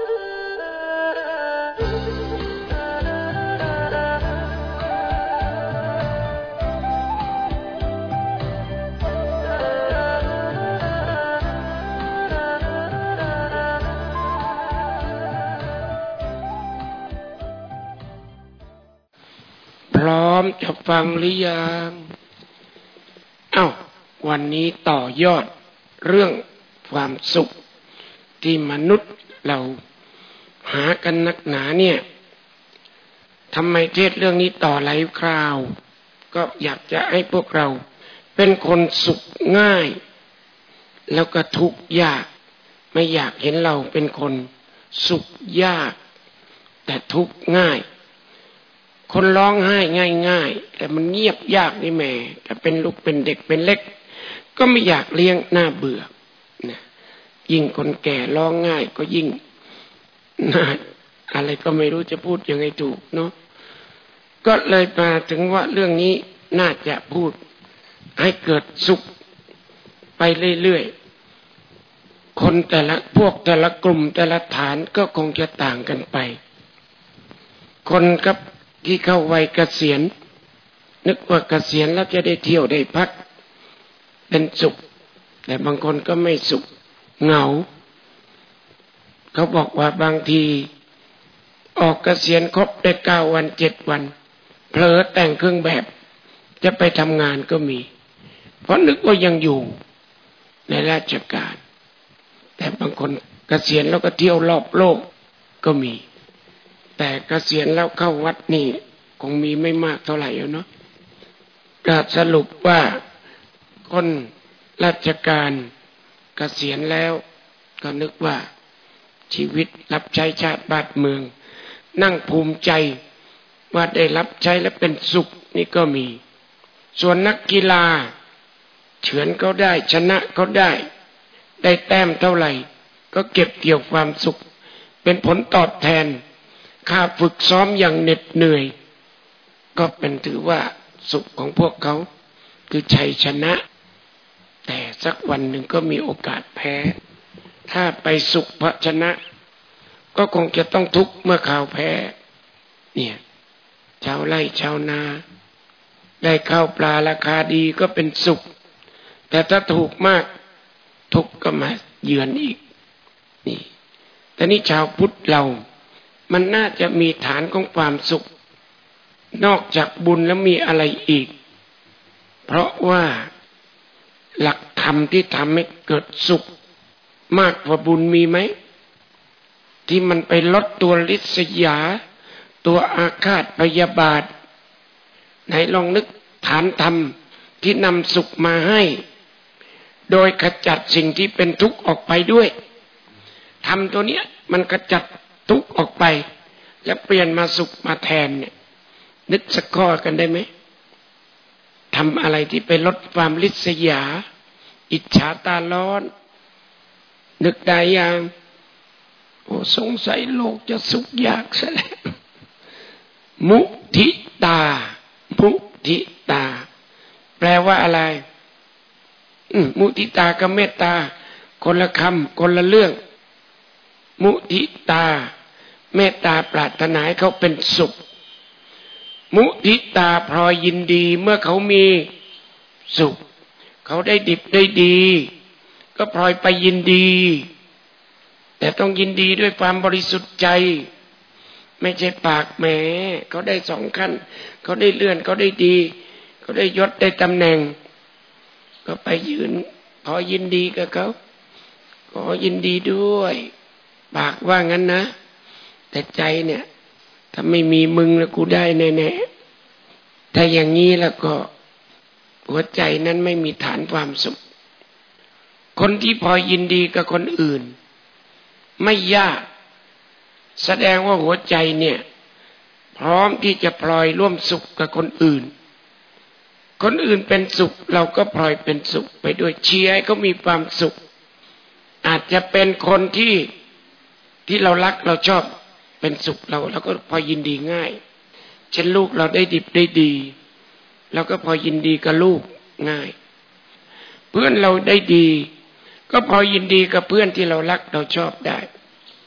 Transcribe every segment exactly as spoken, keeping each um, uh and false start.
พร้อมจะฟังหรือยังเอ้าวันนี้ต่อยอดเรื่องความสุขที่มนุษย์เราหากันนักหนาเนี่ยทำไมเทศเรื่องนี้ต่อหลายคราวก็อยากจะให้พวกเราเป็นคนสุขง่ายแล้วก็ทุกข์ยากไม่อยากเห็นเราเป็นคนสุขยากแต่ทุกข์ง่ายคนร้องไห้ง่ายๆแต่มันเงียบยากนี่แม่แต่เป็นลูกเป็นเด็กเป็นเล็กก็ไม่อยากเลี้ยงน่าเบื่อนะยิ่งคนแก่ร้องง่ายก็ยิ่งน่าอะไรก็ไม่รู้จะพูดยังไงถูกเนาะก็เลยมาถึงว่าเรื่องนี้น่าจะพูดให้เกิดสุขไปเรื่อยๆคนแต่ละพวกแต่ละกลุ่มแต่ละฐานก็คงจะต่างกันไปคนครับที่เข้าวัยเกษียณนึกว่าเกษียณแล้วจะได้เที่ยวได้พักเป็นสุขแต่บางคนก็ไม่สุขเหงาเขาบอกว่าบางทีออกเกษียณครบได้เก้าวันเจ็ดวันเผลอแต่งเครื่องแบบจะไปทำงานก็มีเพราะนึกว่ายังอยู่ในราชการแต่บางคนเกษียณแล้วก็เที่ยวรอบโลกก็มีแต่เกษียณแล้วเข้าวัดนี่คงมีไม่มากเท่าไหร่เนาะก็สรุปว่าคนราชการเกษียณแล้วก็นึกว่าชีวิตรับใช้ชาติบ้านเมืองนั่งภูมิใจว่าได้รับใช้และเป็นสุขนี่ก็มีส่วนนักกีฬาเฉือนเขาได้ชนะเขาได้ได้แต้มเท่าไหร่ก็เก็บเกี่ยวความสุขเป็นผลตอบแทนค่าฝึกซ้อมอย่างเหน็ดเหนื่อยก็เป็นถือว่าสุขของพวกเขาคือชัยชนะแต่สักวันหนึ่งก็มีโอกาสแพ้ถ้าไปสุขเพราะชนะก็คงจะต้องทุกข์เมื่อข่าวแพ้เนี่ยชาวไร่ชาวนาได้ข้าวปลาราคาดีก็เป็นสุขแต่ถ้าถูกมากทุกข์ก็มาเยือนอีกนี่แต่นี่ชาวพุทธเรามันน่าจะมีฐานของความสุขนอกจากบุญแล้วมีอะไรอีกเพราะว่าหลักธรรมที่ทำให้เกิดสุขมากกว่าบุญมีไหมที่มันไปลดตัวริษยาตัวอาฆาตพยาบาทไหนลองนึกฐานธรรมที่นำสุขมาให้โดยขจัดสิ่งที่เป็นทุกข์ออกไปด้วยธรรมตัวเนี้ยมันขจัดทุกข์ออกไปแล้วเปลี่ยนมาสุขมาแทนเนี่ยนึกสักข้อกันได้ไหมทำอะไรที่ไปลดความริษยาอิจฉาตาร้อนนึกได้ยังโอ้สงสัยโลกจะสุขยากซะแล้วมุทิตามุทิตาแปลว่าอะไรมุทิตากับเมตตาคนละคำคนละเรื่องมุทิตาเมตตาปรารถนาให้เขาเป็นสุขมุทิตาพลอยยินดีเมื่อเขามีสุขเขาได้ดิบได้ดีก็พลอยไปยินดีแต่ต้องยินดีด้วยความบริสุทธิ์ใจไม่ใช่ปากแหมเขาได้สองขั้นเขาได้เลื่อนเขาได้ดีเขาได้ยศได้ตำแหน่งก็ไปยืนขอยินดีกับเขาขอยินดีด้วยปากว่างั้นนะแต่ใจเนี่ยถ้าไม่มีมึงแล้วกูได้แน่ๆถ้าอย่างนี้แล้วก็หัวใจนั้นไม่มีฐานความสุขคนที่พอยินดีกับคนอื่นไม่ยากแสดงว่าหัวใจเนี่ยพร้อมที่จะพลอยร่วมสุขกับคนอื่นคนอื่นเป็นสุขเราก็พลอยเป็นสุขไปด้วยเชียร์ให้เขามีความสุขอาจจะเป็นคนที่ที่เรารักเราชอบเป็นสุขเราเราก็พอยินดีง่ายเช่นลูกเราได้ดิบได้ดีเราก็พอยินดีกับลูกง่ายเพื่อนเราได้ดีก็พอยินดีกับเพื่อนที่เรารักเราชอบได้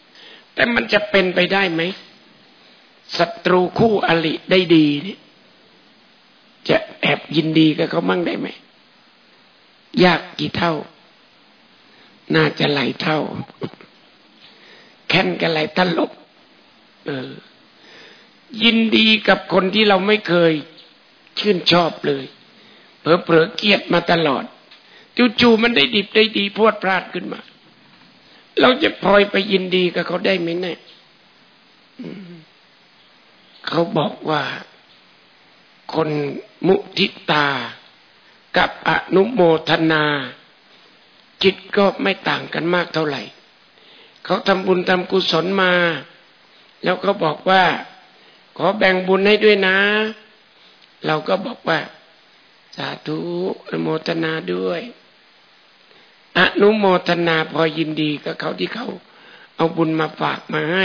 แต่มันจะเป็นไปได้ไหมศัตรูคู่อริได้ดีเนี่ยจะแอบยินดีกับเขามั่งได้ไหมยากกี่เท่าน่าจะหลายเท่าแค้นกันหลายตลบเออยินดีกับคนที่เราไม่เคยชื่นชอบเลยเผลอๆเกลียดมาตลอดจู่ๆมันได้ดิบได้ดีพรวดพราดขึ้นมาเราจะพลอยไปยินดีกับเขาได้ไหมเนี่ยเขาบอกว่าคนมุทิตากับอนุโมทนาจิตก็ไม่ต่างกันมากเท่าไหร่เขาทำบุญทำกุศลมาแล้วเขาบอกว่าขอแบ่งบุญให้ด้วยนะเราก็บอกว่าสาธุอนุโมทนาด้วยอนุโมทนาพอยินดีกับเขาที่เขาเอาบุญมาฝากมาให้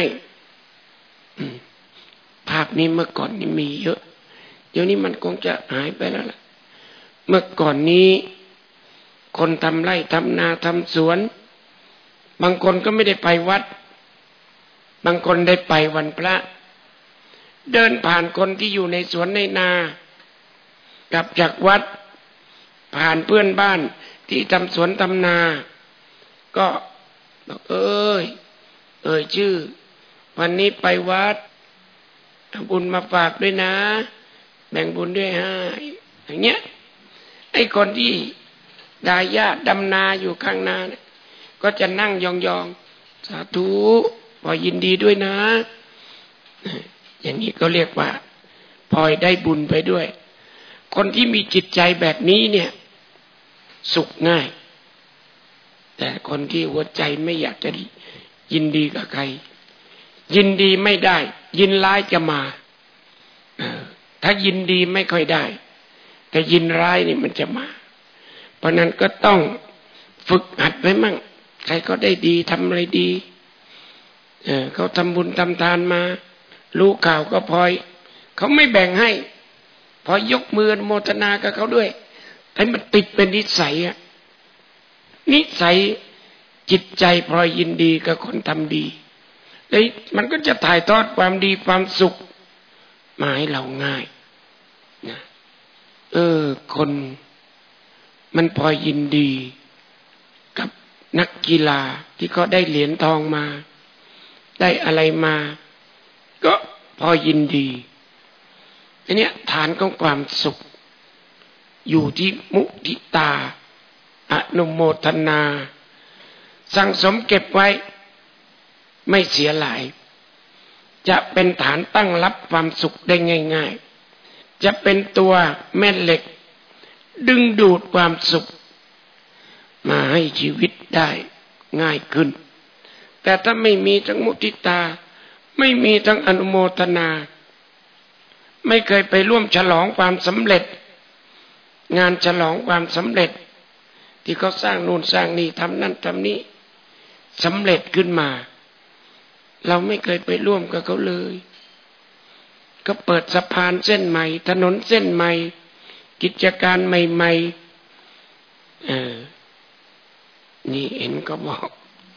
ภาพนี้เมื่อก่อนนี่มีเยอะเดี๋ยวนี้มันคงจะหายไปแล้วล่ะเมื่อก่อนนี้คนทำไร่ทำนาทำสวนบางคนก็ไม่ได้ไปวัดบางคนได้ไปวันพระเดินผ่านคนที่อยู่ในสวนในนากลับจากวัดผ่านเพื่อนบ้านที่ทำสวนทำนาก็บอกเอ้ยเอ่ยชื่อวันนี้ไปวัดเอาบุญมาฝากด้วยนะแบ่งบุญด้วยให้อย่างเงี้ยไอ้คนที่ดาญาติดำนาอยู่ข้างนาเนี่ยก็จะนั่งยองๆสาธุพอยินดีด้วยนะอย่างนี้ก็เรียกว่าพลอยได้บุญไปด้วยคนที่มีจิตใจแบบนี้เนี่ยสุขง่ายแต่คนที่หัวใจไม่อยากจะยินดีกับใครยินดีไม่ได้ยินร้ายจะมาถ้ายินดีไม่ค่อยได้แต่ยินร้ายนี่มันจะมาเพราะนั้นก็ต้องฝึกหัดไว้มั่งใครก็ได้ดีทำอะไรดีเออเขาทำบุญทำทานมารู้ข่าวก็พลอยเขาไม่แบ่งให้พอยกมือโมทนากับเขาด้วยให้มันติดเป็นนิสัยอะนิสัยจิตใจพลอยยินดีกับคนทำดีแล้วมันก็จะถ่ายทอดความดีความสุขมาให้เราง่ายนะเออคนมันพลอยยินดีกับนักกีฬาที่เขาได้เหรียญทองมาได้อะไรมาก็พอยินดีอันเนี้ยฐานของความสุขอยู่ที่มุทิตาอนุโมทนาสั่งสมเก็บไว้ไม่เสียหลายจะเป็นฐานตั้งรับความสุขได้ง่ายๆจะเป็นตัวแม่เหล็กดึงดูดความสุขมาให้ชีวิตได้ง่ายขึ้นแต่ถ้าไม่มีทั้งมุทิตาไม่มีทั้งอนุโมทนาไม่เคยไปร่วมฉลองความสำเร็จงานฉลองความสำเร็จที่เขาสร้างนู่นสร้างนี่ทำนั่นทำนี้สำเร็จขึ้นมาเราไม่เคยไปร่วมกับเขาเลยก็เปิดสะพานเส้นใหม่ถนนเส้นใหม่กิจการใหม่ๆเออนี่เห็นก็บอก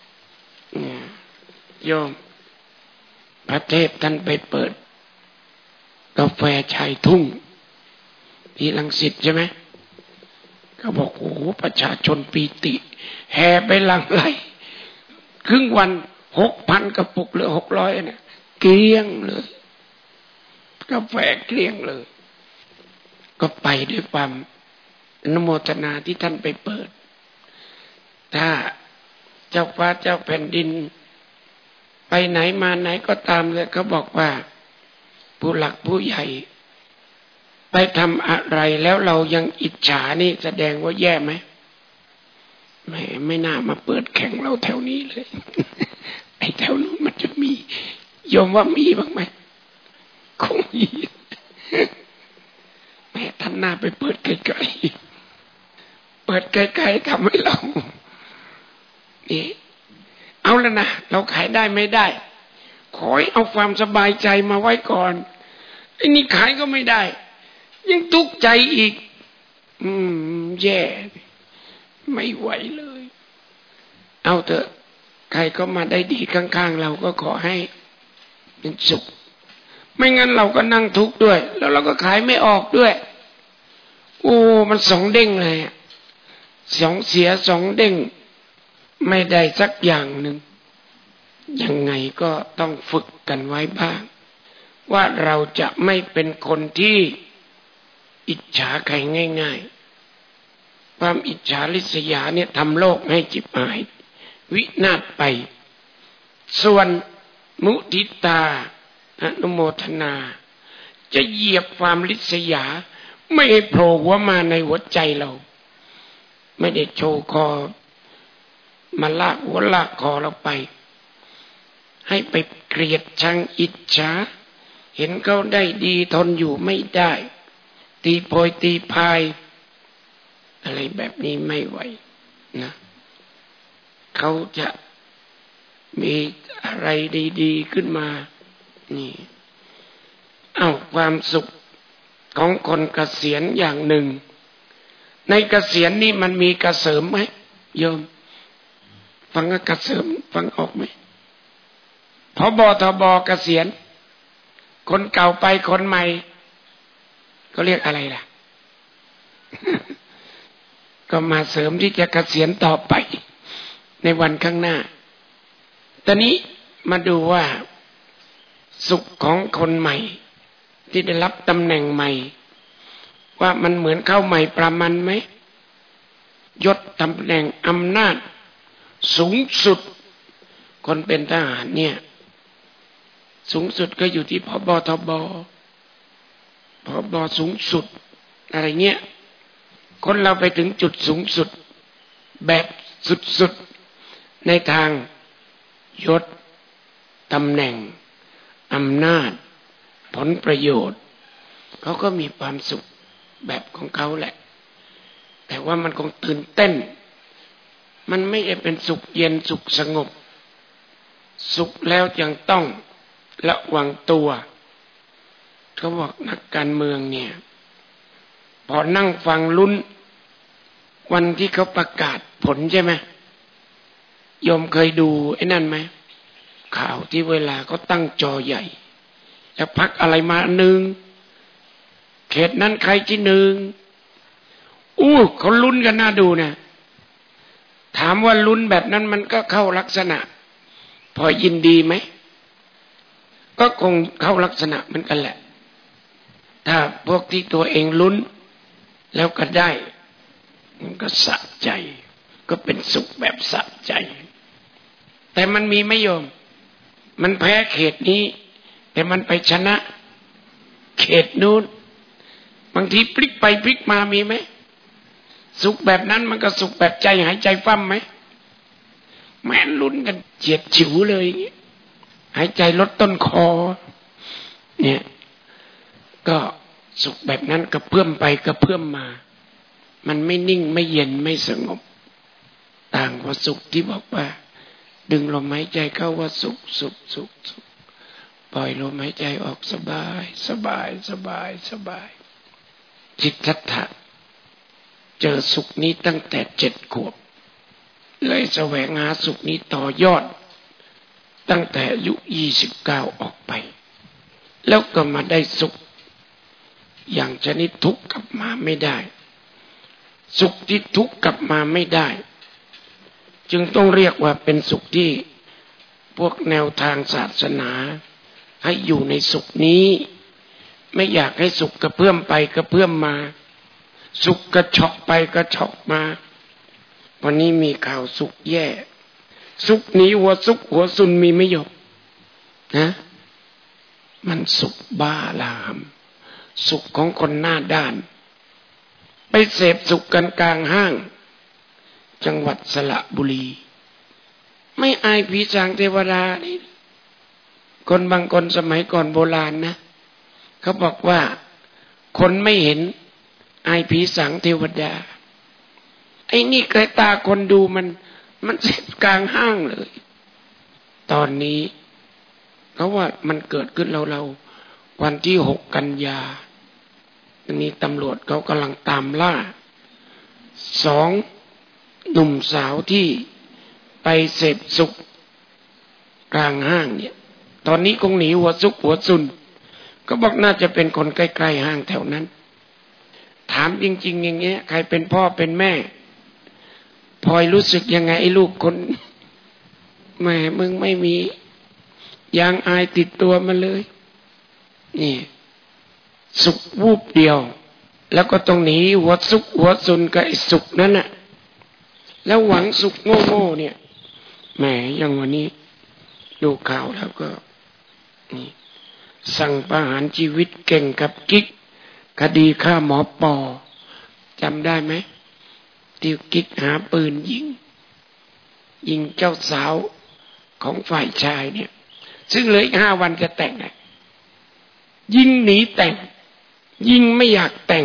โยมพระเทพท่านไปเปิดกาแฟชายทุ่งที่รังสิตใช่ไหมก็บอกโอ้โหประชาชนปีติแห่ไปหลั่งไหลครึ่งวันหกพันกระปุกหรือหกร้อยเนี่ยเกลี้ยงเลยกาแฟเกลี้ยงเลยก็ไปด้วยความอนุโมทนาที่ท่านไปเปิดถ้าเจ้าฟ้าเจ้าแผ่นดินไปไหนมาไหนก็ตามเลยเขาบอกว่าผู้หลักผู้ใหญ่ไปทำอะไรแล้วเรายังอิจฉานี่แสดงว่าแย่ไหมไม่ไม่น่ามาเปิดแข่งเราแถวนี้เลย ไอ้แถวนู้นมันจะมียอมว่ามีบ้างไหมคงมีแม่ท่านหน้าไปเปิดไกลๆเปิดไกลๆทำให้เรานี่เอาแล้วนะเราขายได้ไม่ได้ขอให้เอาความสบายใจมาไว้ก่อนไอ้นี่ขายก็ไม่ได้ยังทุกข์ใจอีกอืมแย่ไม่ไหวเลยเอาเถอะใครก็มาได้ดีข้างๆเราก็ขอให้เป็นสุขไม่งั้นเราก็นั่งทุกข์ด้วยแล้วเราก็ขายไม่ออกด้วยโอ้มันสองเด้งเลยสองเสียสองเด้งไม่ได้สักอย่างหนึ่งยังไงก็ต้องฝึกกันไว้บ้างว่าเราจะไม่เป็นคนที่อิจฉาใครง่ายๆความอิจฉาริษยาเนี่ยทำโลกให้จิบหายวินาศไปส่วนมุทิตาอนุโมทนาจะเหยียบความริษยาไม่ให้โผล่หัวมาในหัวใจเราไม่ได้โชว์คอมาลากหัวลากคอเราไปให้ไปเกลียดชังอิจฉาเห็นเขาได้ดีทนอยู่ไม่ได้ตีโพยตีพายอะไรแบบนี้ไม่ไหวนะเขาจะมีอะไรดีๆขึ้นมานี่เอาความสุขของคนเกษียณอย่างหนึ่งในเกษียณนี่มันมีกระเสริมไหมโยมฟังกระเสริมฟังออกไหมผบ.ทบ.เกษียณคนเก่าไปคนใหม่ก็เรียกอะไรล่ะ ก็มาเสริมที่จะเกษียณต่อไปในวันข้างหน้าตอนนี้มาดูว่าสุขของคนใหม่ที่ได้รับตำแหน่งใหม่ว่ามันเหมือนเข้าใหม่ประมันไหมยศตำแหน่งอำนาจสูงสุดคนเป็นทหารเนี่ยสูงสุดก็อยู่ที่ผบ.ทบ.ผบ.สูงสุดอะไรเงี้ยคนเราไปถึงจุดสูงสุดแบบสุดๆในทางยศตำแหน่งอำนาจผลประโยชน์เขาก็มีความสุขแบบของเขาแหละแต่ว่ามันคงตื่นเต้นมันไม่ได้เป็นสุขเย็นสุขสงบสุขแล้วยังต้องระวังตัวเขาบอกนักการเมืองเนี่ยพอนั่งฟังลุ้นวันที่เขาประกาศผลใช่ไหมโยมเคยดูไอ้นั่นไหมข่าวที่เวลาเขาตั้งจอใหญ่แล้วพักอะไรมาหนึ่งเขตนั้นใครที่หนึ่งอู้เขาลุ้นกันน่าดูนะถามว่าลุ้นแบบนั้นมันก็เข้าลักษณะพอยินดีไหมก็คงเข้าลักษณะเหมือนกันแหละถ้าพวกที่ตัวเองลุ้นแล้วก็ได้มันก็สะใจก็เป็นสุขแบบสะใจแต่มันมีไม่โยมมันแพ้เขตนี้แต่มันไปชนะเขตนู้นบางทีพลิกไปพลิกมามีไหมสุขแบบนั้นมันก็สุขแบบใจหายใจฟั่มไหมแม่นลุ้นกันเฉียดฉิวเลยหายใจลดต้นคอเนี่ยก็สุขแบบนั้นกระเพื่อมไปกระเพื่อมมามันไม่นิ่งไม่เย็นไม่สงบต่างว่าสุขที่บอกว่าดึงลมหายใจเข้าว่าสุขสุขสุขสุขปล่อยลมหายใจออกสบายสบายสบายสบายจิตทัตถะเจอสุขนี้ตั้งแต่เจ็ดขวบเลยแสวงหาสุขนี้ต่อยอดตั้งแต่อายุยี่สิบเก้าออกไปแล้วก็มาได้สุขอย่างชนิดทุกข์กลับมาไม่ได้สุขที่ทุกข์กลับมาไม่ได้จึงต้องเรียกว่าเป็นสุขที่พวกแนวทางศาสนาให้อยู่ในสุขนี้ไม่อยากให้สุขกระเพื่อมไปกระเพื่อมมาสุขกระชอกไปกระชอกมาวันนี้มีข่าวสุขแย่สุขนี้หัวสุขหัวซุนมีไม่หยบนะมันสุขบ้าลามสุขของคนหน้าด้านไปเสพสุขกันกลางห้างจังหวัดสระบุรีไม่อายผีสางเทวดานี่คนบางคนสมัยก่อนโบราณนะเขาบอกว่าคนไม่เห็นอายผีสางเทวดาไอ้นี่ใครตาคนดูมันมันเสพกลางห้างเลยตอนนี้เขาว่ามันเกิดขึ้นเราเราวันที่หกกันยาอันนี้ตำรวจเขากำลังตามล่าสองหนุ่มสาวที่ไปเสพสุขกลางห้างเนี่ยตอนนี้คงหนีหัวซุกหัวซุนก็บอกน่าจะเป็นคนใกล้ๆห้างแถวนั้นถามจริงๆอย่างเงี้ยใครเป็นพ่อเป็นแม่พลอยรู้สึกยังไงไอ้ลูกคนแม่มึงไม่มียางอายติดตัวมาเลยนี่สุขวูบเดียวแล้วก็ต้องหนีหัวซุกหัวซุนกับไอ้สุขนั้นน่ะแล้วหวังสุขโง่ๆเนี่ยแหมอย่างวันนี้ดูข่าวแล้วก็นี่สั่งประหารชีวิตเก่งกับกิ๊กคดีฆ่าหมอปอจำได้ไหมที่กิ๊กหาปืนยิงยิงเจ้าสาวของฝ่ายชายเนี่ยซึ่งเหลืออีกห้าวันจะแต่งไงยิงหนีแต่งยิงไม่อยากแต่ง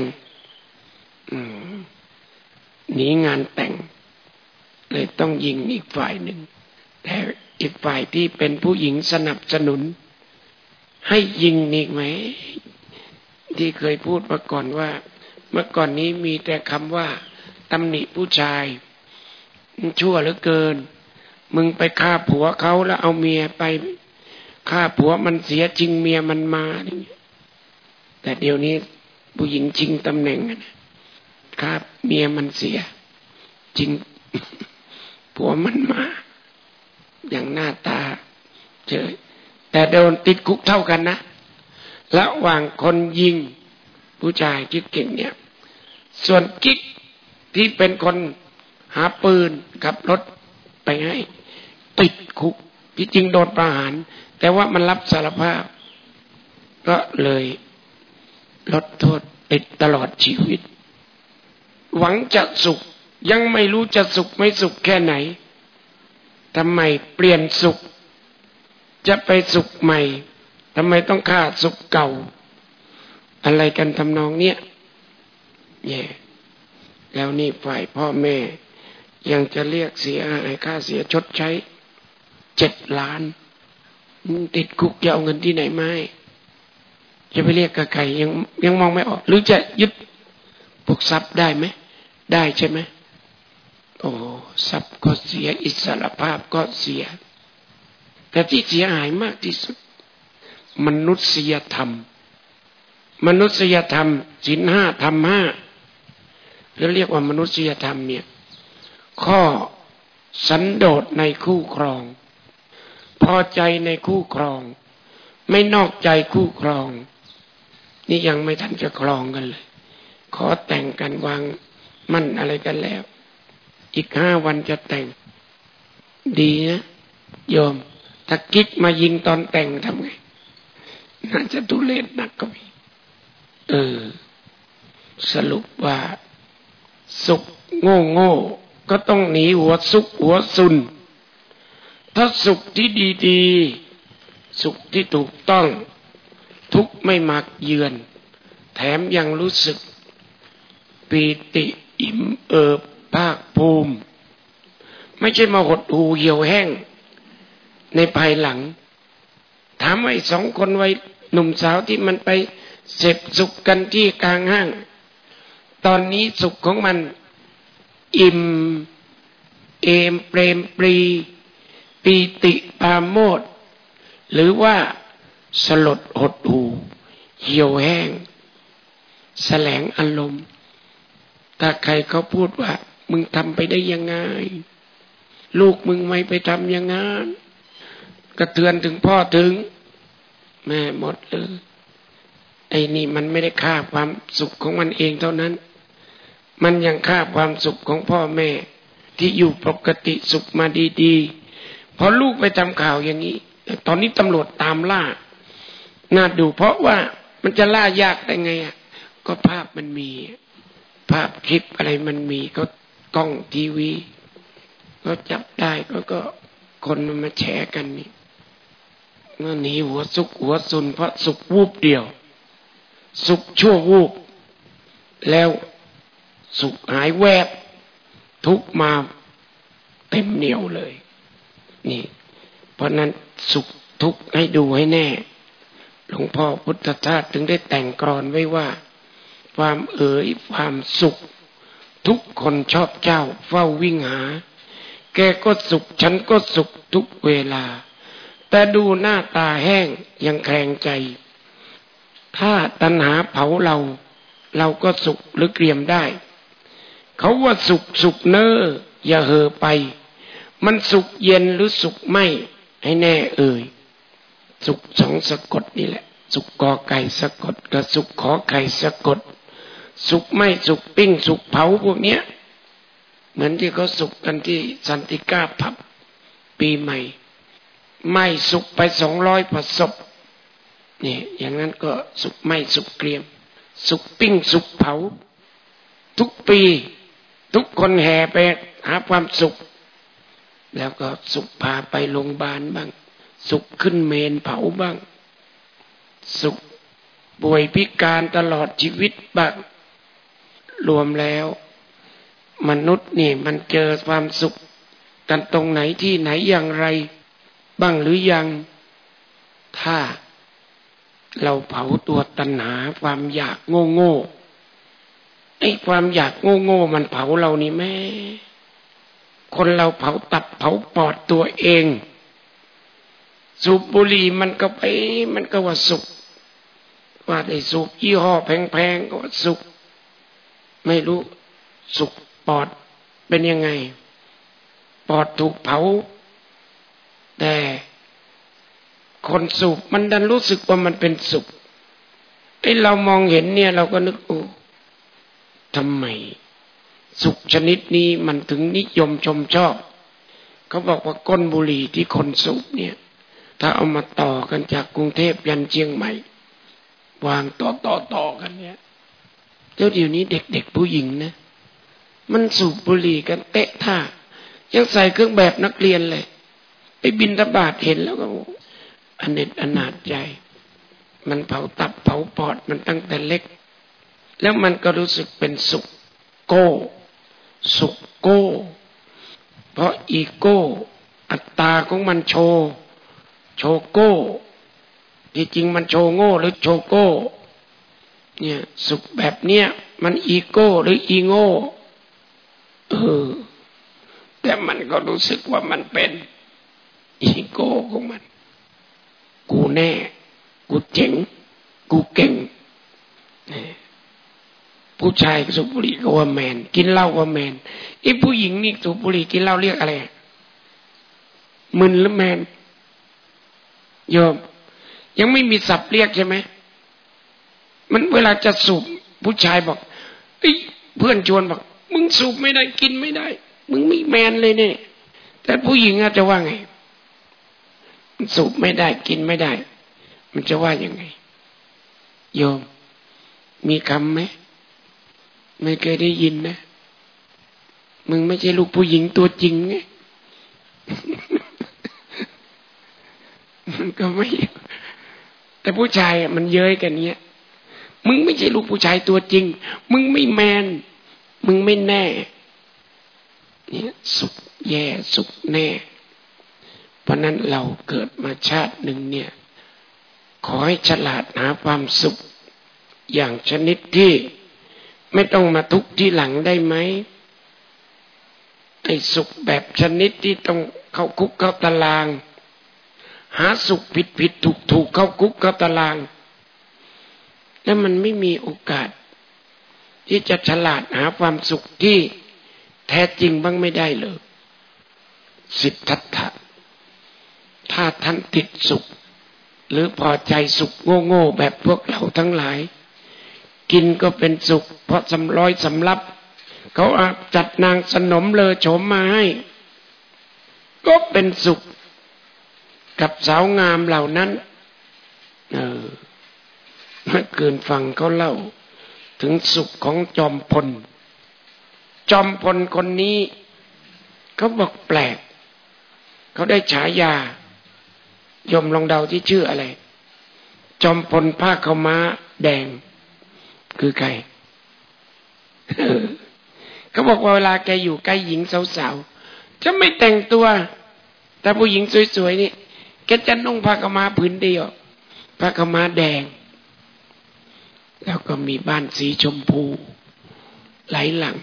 หนีงานแต่งเลยต้องยิงอีกฝ่ายหนึ่งแต่อีกฝ่ายที่เป็นผู้หญิงสนับสนุนให้ยิงนี่ไหมที่เคยพูดมาก่อนว่าเมื่อก่อนนี้มีแต่คำว่าตำหนิผู้ชายชั่วเหลือเกินมึงไปฆ่าผัวเขาแล้วเอาเมียไปฆ่าผัวมันเสียจริงเมียมันมาแต่เดี๋ยวนี้ผู้หญิงชิงตำแหน่งนะฆ่าเมียมันเสียจริงผัวมันมาอย่างหน้าตาเฉยแต่โดนติดคุกเท่ากันนะระหว่างคนยิงผู้ชายที่เก่งเนี่ยส่วนกิ๊กที่เป็นคนหาปืนขับรถไปให้ติดคุกที่จริงโดนประหารแต่ว่ามันรับสารภาพก็เลยลดโทษติดตลอดชีวิตหวังจะสุขยังไม่รู้จะสุขไม่สุขแค่ไหนทำไมเปลี่ยนสุขจะไปสุขใหม่ทำไมต้องฆ่าสุขเก่าอะไรกันทำนองเนี้ยแย่แล้วนี่ฝ่ายพ่อแม่ยังจะเรียกเสียหายค่าเสียชดใช้เจ็ดล้านติดคุกจะเอาเงินที่ไหนมาให้จะไปเรียกกับใครยังยังมองไม่ออกหรือจะยึดพวกทรัพย์ได้ไหมได้ใช่ไหมโอ้ทรัพย์ก็เสียอิสรภาพก็เสียแต่ที่เสียหายมากที่สุดมนุษยธรรมมนุษยธรรมศีลห้าธรรมห้าแล้วเรียกว่ามนุษยธรรมเนี่ยข้อสันโดษในคู่ครองพอใจในคู่ครองไม่นอกใจคู่ครองนี่ยังไม่ทันจะครองกันเลยขอแต่งกันวางมั่นอะไรกันแล้วอีกห้าวันจะแต่งดีนะโยมถ้ากิ๊กมายิงตอนแต่งทำไงน่าจะทุเรศหนักก็มีเออสรุปว่าสุขโง่โง่ก็ต้องหนีหัวซุกหัวซุนถ้าสุขที่ดีๆสุขที่ถูกต้องทุกข์ไม่มักเยือนแถมยังรู้สึกปีติอิ่มเอิบภาคภูมิไม่ใช่มาหดหู่เหี่ยวแห้งในภายหลังถามไอ้สองคนวัยหนุ่มสาวที่มันไปเสพสุขกันที่กลางห้างตอนนี้สุขของมันอิ่มเอมเปรมปรีปีติปราโมทย์หรือว่าสลดหดหู่เหี่ยวแห้งแสลงอารมณ์ถ้าใครเขาพูดว่ามึงทำไปได้ยังไงลูกมึงไม่ไปทำอย่างนั้นกระเทือนถึงพ่อถึงแม่หมดเลยไอ้นี่มันไม่ได้ฆ่าความสุขของมันเองเท่านั้นมันยังฆ่าความสุขของพ่อแม่ที่อยู่ปกติสุขมาดีๆพอลูกไปทำข่าวอย่างนี้ตอนนี้ตำรวจตามล่าน่าดูเพราะว่ามันจะล่ายากได้ไงอ่ะก็ภาพมันมีภาพคลิปอะไรมันมีก็กล้องทีวีก็จับได้ก็ก็คนมันมาแชร์กันนี่นั่นหนีหัวสุกหัวซุนเพราะสุกวูบเดียวสุกชั่ววูบแล้วสุขหายแวบทุกมาเต็มเหนียวเลยนี่เพราะนั้นสุขทุกข์ให้ดูให้แน่หลวงพ่อพุทธทาสถึงได้แต่งกลอนไว้ว่าความเอ๋ยความสุขทุกคนชอบเจ้าเฝ้าวิ่งหาแกก็สุขฉันก็สุขทุกเวลาแต่ดูหน้าตาแห้งยังแคลงใจถ้าตัณหาเผาเราเราก็สุขหรือเกรียมได้เขาว่าสุขสุขเน้ออย่าเห่อไปมันสุขเย็นหรือสุขไม่ให้แน่เอ่ยสุขสองสะกดนี่แหละสุขกอไก่สะกดกับสุขขอไข่สะกดสุขไม่สุขปิ้งสุขเผาพวกเนี้ยเหมือนที่เขาสุขกันที่สันติก้าผับปีใหม่ไม่สุขไปสองร้อยประสบเนี่ยอย่างนั้นก็สุขไม่สุขเกรียมสุขปิ้งสุขเผาทุกปีทุกคนแห่ไปหาความสุขแล้วก็สุขพาไปโรงพยาบาลบ้างสุขขึ้นเมนเผาบ้างสุขป่วยพิการตลอดชีวิตบ้างรวมแล้วมนุษย์นี่มันเจอความสุขกันตรงไหนที่ไหนอย่างไรบ้างหรือยังถ้าเราเผาตัวตัณหาความอยากโง่โง่ไอ้ความอยากโง่โง่มันเผาเรานี่แม่คนเราเผาตับเผาปอดตัวเองสูบบุหรี่มันก็ไปมันก็ว่าสุขว่าได้สูบยี่ห้อแพงๆก็ว่าสุขไม่รู้สุขปอดเป็นยังไงปอดถูกเผาแต่คนสูบมันดันรู้สึกว่ามันเป็นสุขไอ้เรามองเห็นเนี่ยเราก็นึกโอ้ทำไมสุขชนิดนี้มันถึงนิยมชมชอบเขาบอกว่าก้นบุหรี่ที่คนสูบเนี่ยถ้าเอามาต่อกันจากกรุงเทพยันเชียงใหม่วางต่อต่อต่อกันเนี่ยเดี๋ยวเดี๋ยวนี้เด็กๆผู้หญิงนะมันสูบบุหรี่กันเตะท่ายังใส่เครื่องแบบนักเรียนเลยไปบิณฑบาตเห็นแล้วก็อเนจอนาถใจมันเผาตับเผาปอดมันตั้งแต่เล็กแล้วมันก็รู้สึกเป็นสุขโก้สุขโก้เพราะอีโก้อัตตาของมันโชว์โชโก้ที่จริงมันโชโง่หรือโชโก้เนี่ยสุขแบบเนี้ยมันอีโก้หรืออีโง่เออแต่มันก็รู้สึกว่ามันเป็นอีโก้ของมันกูแน่กูเจ๋งกูเก่งผู้ชายสูบบุหรี่ก็ว่าแมนกินเหล้าก็แมนไอ้ผู้หญิงนี่สูบบุหรี่กินเหล้าเรียกอะไรมึนหรือแมนโยมยังไม่มีศัพท์เรียกใช่ไหมมันเวลาจะสูบผู้ชายบอกเอ้ยเพื่อนชวนบอกมึงสูบไม่ได้กินไม่ได้มึงไม่แมนเลยเนี่ยแต่ผู้หญิงอาจจะว่าไงมันสูบไม่ได้กินไม่ได้มันจะว่ายังไงโยมมีคำไหมไม่เคยได้ยินนะมึงไม่ใช่ลูกผู้หญิงตัวจริงไง มันก็ไม่แต่ผู้ชายมันเย้ยกันเนี้ยมึงไม่ใช่ลูกผู้ชายตัวจริงมึงไม่แมนมึงไม่แน่เนี่ยสุขแย่สุขแน่เพราะนั้นเราเกิดมาชาติหนึ่งเนี่ยขอให้ฉลาดหาความสุขอย่างชนิดที่ไม่ต้องมาทุกข์ที่หลังได้ไหมไอ้สุขแบบชนิดที่ต้องเข้าคุกเข้าตารางหาสุขผิดผิดถูกถูกเข้าคุกเข้าตารางแล้วมันไม่มีโอกาสที่จะฉลาดหาความสุขที่แท้จริงบ้างไม่ได้เลยสิทธัตถะถ้าท่านติดสุขหรือพอใจสุขโง่ๆแบบพวกเราทั้งหลายกินก็เป็นสุขเพราะสำร้อยสำรับเขาอาจจัดนางสนมเลอโฉมมาให้ก็เป็นสุขกับสาวงามเหล่านั้นเออเมื่อคืนฟังเขาเล่าถึงสุขของจอมพลจอมพลคนนี้เขาบอกแปลกเขาได้ฉายายมลองเดาที่ชื่ออะไรจอมพลผ้าขาวม้าแดงคือใคร เขาบอกว่าเวลาแกอยู่ใกล้หญิงสาวๆจะไม่แต่งตัวแต่ผู้หญิงสวยๆนี่แกจะนุ่งผ้าขาวม้าผืนเดียวผ้าขาวม้าแดงแล้วก็มีบ้านสีชมพูหลายหลัง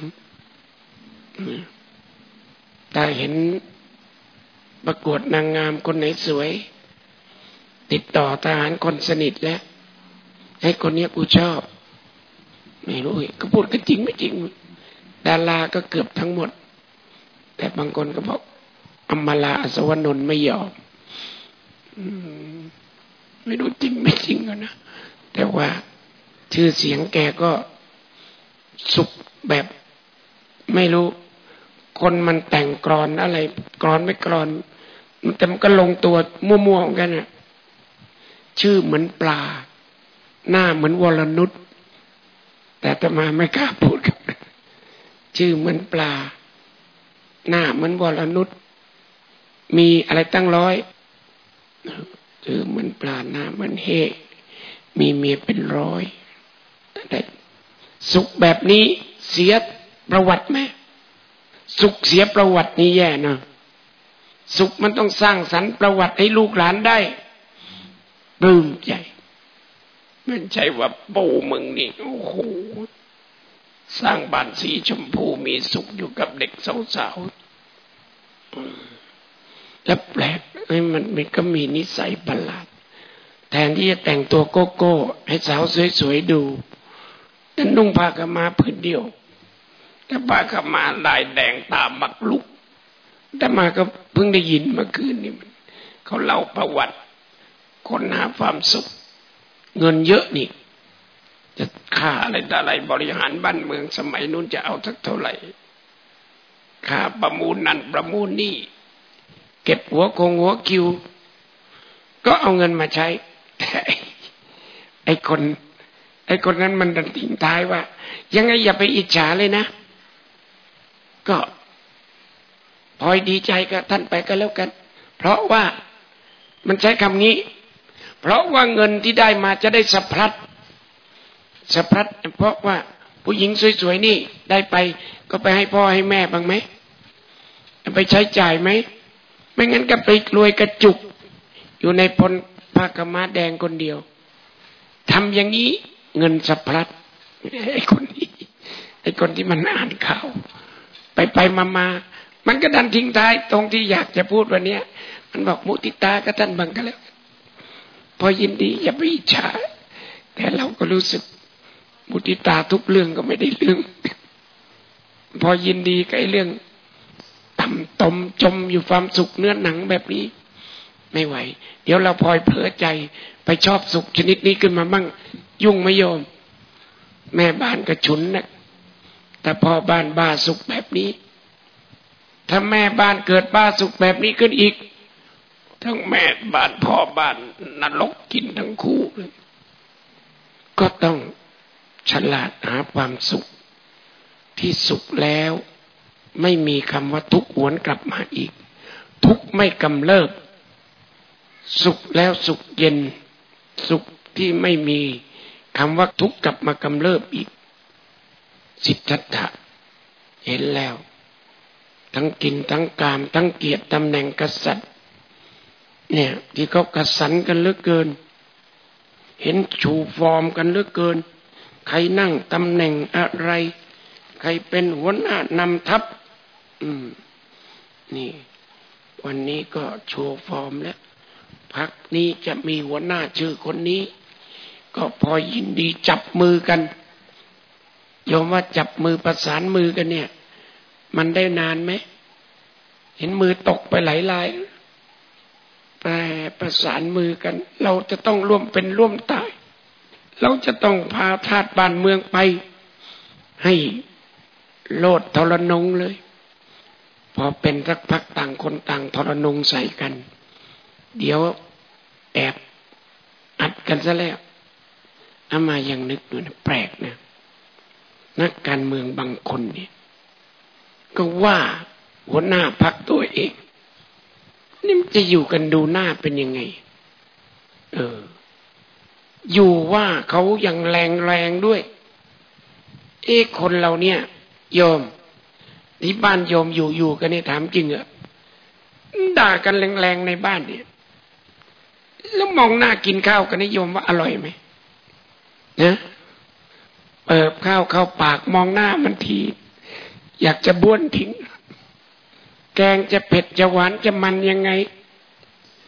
ถ้าเห็นประกวดนางงามคนไหนสวยติดต่อทหารคนสนิทแล้วไอ้คนนี้กูชอบไม่รู้ก็พูดกันจริงไม่จริงดาราก็เกือบทั้งหมดแต่บางคนก็บอกอำมาลาอัศวนนท์ไม่ยอมไม่รู้จริงไม่จริงนะแต่ว่าชื่อเสียงแกก็สุขแบบไม่รู้คนมันแต่งกรอนอะไรกรอนไม่กรอนแต่มันก็ลงตัวมั่วๆกันน่ะชื่อเหมือนปลาหน้าเหมือนวรนุชแต่อาตมาไม่กล้าพูดกันชื่อเหมือนปลาหน้าเหมือนวรนุชมีอะไรตั้งร้อยชื่อเหมือนปลาหน้าเหมือนเฮมีเมียเป็นร้อยแต่สุขแบบนี้เสียประวัติไหมสุขเสียประวัตินี่แย่นะสุขมันต้องสร้างสรรค์ประวัติให้ลูกหลานได้ปลื้มใจไม่ใช่ว่าปู่มึงนี่โอ้โหสร้างบ้านสีชมพูมีสุขอยู่กับเด็กสาวๆแล้วแปลกไอ้มันมันก็มีนิสัยประหลาดแทนที่จะแต่งตัวโก้โก้ให้สาวสวยๆดูนั่นนุ่งผ้ากำมาผืนเดียวแต่ผ้ากำมาลายแดงตามักลุกแต่มาก็เพิ่งได้ยินเมื่อคืนนี่มันเขาเล่าประวัติคนหาความสุขเงินเยอะนี่จะค่าอะไรต่ออะไรบริหารบ้านเมืองสมัยนู้นจะเอาสักเท่าไหร่ค่าประมูลนั่นประมูลนี่เก็บหัวคงหัวคิวก็เอาเงินมาใช้แต่ไอ้คนไอ้คนนั้นมันดันทิ้งท้ายว่ายังไงอย่าไปอิจฉาเลยนะก็พลอยดีใจกับท่านไปก็แล้วกันเพราะว่ามันใช้คำนี้เพราะว่าเงินที่ได้มาจะได้สะพัดสะพัดเพราะว่าผู้หญิงสวยๆนี่ได้ไปก็ไปให้พ่อให้แม่บ้างไหมไปใช้จ่ายไหมไม่งั้นก็ไปรวยกระจุกอยู่ในพลผ้ากำมาแดงคนเดียวทำอย่างนี้เงินสะพัดไอ้คนนี้ไอ้คนที่มันอ่านข่าวไปไปมามามันก็ดันทิ้งท้ายตรงที่อยากจะพูดวันนี้มันบอกมุติตากับท่านบังก็แล้วพอยินดีอย่าไปอิจฉาแต่เราก็รู้สึกมุติตาทุกเรื่องก็ไม่ได้เรื่องพอยินดีกับไอ้เรื่องต่ำตมจมอยู่ความสุขเนื้อหนังแบบนี้ไม่ไหวเดี๋ยวเราพลอยเผลอใจไปชอบสุขชนิดนี้ขึ้นมามั่งยุ่งไม่โยมแม่บ้านก็ฉุนนะแต่พอบ้านบ้าสุขแบบนี้ถ้าแม่บ้านเกิดบ้าสุขแบบนี้ขึ้นอีกทั้งแม่บ้านพ่อบ้านนรกกินทั้งคู่ก็ต้องฉลาดหาความสุขที่สุขแล้วไม่มีคำว่าทุกข์หวนกลับมาอีกทุกข์ไม่กำเริบสุขแล้วสุขเย็นสุขที่ไม่มีคำว่าทุกข์กลับมากำเริบอีกสิทธัตถะเห็นแล้วทั้งกินทั้งกามทั้งเกียรติตำแหน่งกษัตริย์เนี่ยที่เขากระสันกันเหลือเกินเห็นชูฟอร์มกันเหลือเกินใครนั่งตำแหน่งอะไรใครเป็นหัวหน้านำทัพอืมนี่วันนี้ก็โชว์ฟอร์มแล้วพรรคนี้จะมีหัวหน้าชื่อคนนี้ก็พอยินดีจับมือกันโยมว่าจับมือประสานมือกันเนี่ยมันได้นานไหมเห็นมือตกไปหลายลายแปรประสานมือกันเราจะต้องร่วมเป็นร่วมตายเราจะต้องพาชาติบ้านเมืองไปให้โลดทรนงเลยพอเป็นสักพักต่างคนต่างทรนงใส่กันเดี๋ยวแอบอัดกันซะแล้วอามายังนึกดูนะแปลกนะนักการเมืองบางคนเนี่ยก็ว่าหัวหน้าพรรคตัวเองนี่มันจะอยู่กันดูหน้าเป็นยังไงเอออยู่ว่าเขาอย่างแรงแรงด้วยเอ๊ะคนเราเนี่ยโยมที่บ้านโยมอยู่อยู่กันเนี่ยถามจริงเหรอด่ากันแรงๆในบ้านเนี่ยแล้วมองหน้ากินข้าวกันนิยมว่าอร่อยไหมนะเปิบข้าวเข้าปากมองหน้ามันทีอยากจะบ้วนทิ้งแกงจะเผ็ดจะหวานจะมันยังไง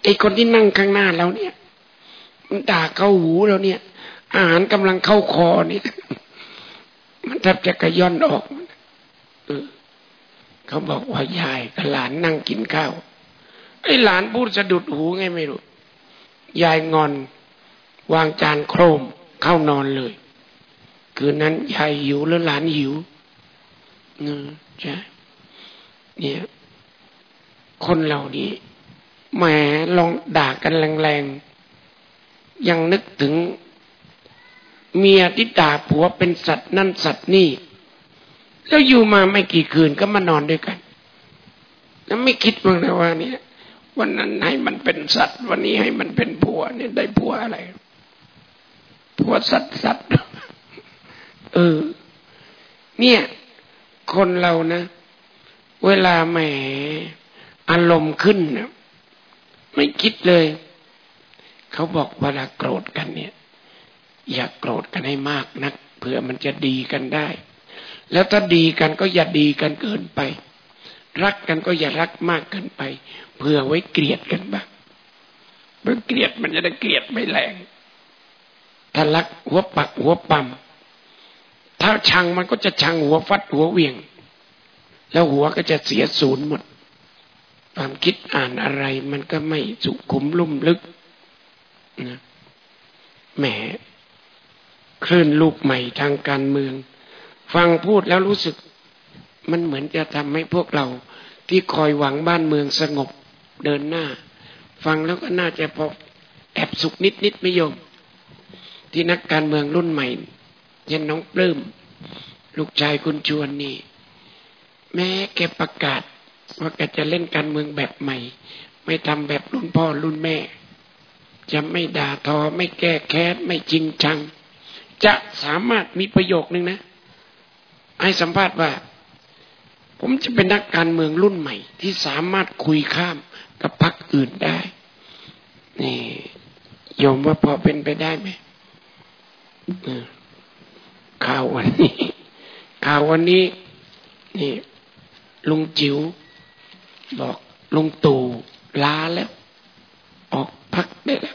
ไอ้คนที่นั่งข้างหน้าเราเนี่ยมันด่าเข้าหูเราเนี่ยอาหารกำลังเข้าคอเนี่ยมันแทบจะกระย่อนออกเออเขาบอกว่ายายกับหลานนั่งกินข้าวไอ้หลานพูดสะดุดหูไงไม่รู้ยายงอนวางจานโครมเข้านอนเลยคืนนั้นยายหิวแล้วหลานหิวเนอะใช่เนี่ยคนเหล่านี้แหมลองด่ากันแรงๆยังนึกถึงเมียที่ด่าผัวเป็นสัตว์นั่นสัตว์นี่แล้วอยู่มาไม่กี่คืนก็มานอนด้วยกันแล้วไม่คิดบ้างนะว่าเนี่ยวันนั้นให้มันเป็นสัตว์วันนี้ให้มันเป็นผัวเนี่ยได้ผัวอะไรผัวสัตว์สัตว์เออเนี่ยคนเรานะเวลาแหมอารมณ์ขึ้นนะไม่คิดเลยเขาบอกเวลาโกรธกันเนี่ยอย่าโกรธกันให้มากนักเผื่อมันจะดีกันได้แล้วถ้าดีกันก็อย่าดีกันเกินไปรักกันก็อย่ารักมากเกินไปเผื่อไว้เกลียดกันบ้างเมื่อเกลียดมันจะได้เกลียดไม่แรงถ้ารักหัวปักหัวปั๊มถ้าชังมันก็จะชังหัวฟัดหัวเวียงแล้วหัวก็จะเสียศูนย์หมดความคิดอ่านอะไรมันก็ไม่สุขุมลุ่มลึกนะแหมคลื่นลูกใหม่ทางการเมืองฟังพูดแล้วรู้สึกมันเหมือนจะทำให้พวกเราที่คอยหวังบ้านเมืองสงบเดินหน้าฟังแล้วก็น่าจะพอแอบสุขนิดนิดไม่ยอมที่นักการเมืองรุ่นใหม่เช่นน้องปลื้มลูกชายคุณชวนนี่แม้แกประกาศว่าแกจะเล่นการเมืองแบบใหม่ไม่ทำแบบรุ่นพ่อรุ่นแม่จะไม่ด่าทอไม่แก้แค้นไม่จริงจังจะสามารถมีประโยคนึงนะให้สัมภาษณ์ว่าผมจะเป็นนักการเมืองรุ่นใหม่ที่สามารถคุยข้ามกับพรรคอื่นได้นี่โยมว่าพอเป็นไปได้ไหมข่าววันนี้ข่าววันนี้นี่ลุงจิ๋วบอกลุงตู่ลาแล้วออกพรรคได้แล้ว